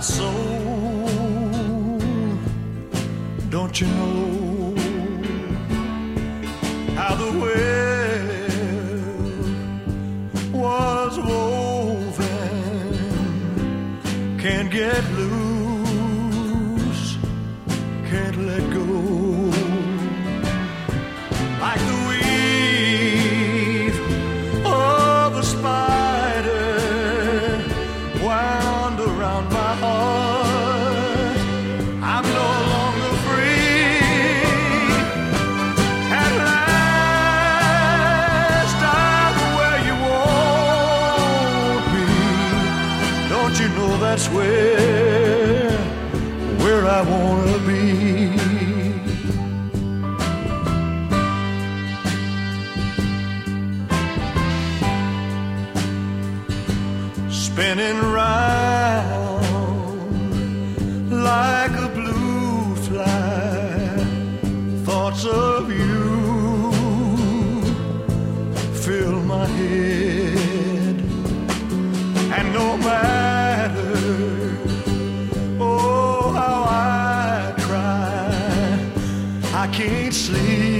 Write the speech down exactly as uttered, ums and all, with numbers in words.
soul. Don't you know how the web was woven? Can't get loose, can't let go. Like the weave of a spider wound around my heart. I'm no longer free. At last I'm where you want me. Don't you know that's where, where I wanna be? Spinning round like a blue fly, thoughts of you fill my head, and no matter oh how I try, I can't sleep.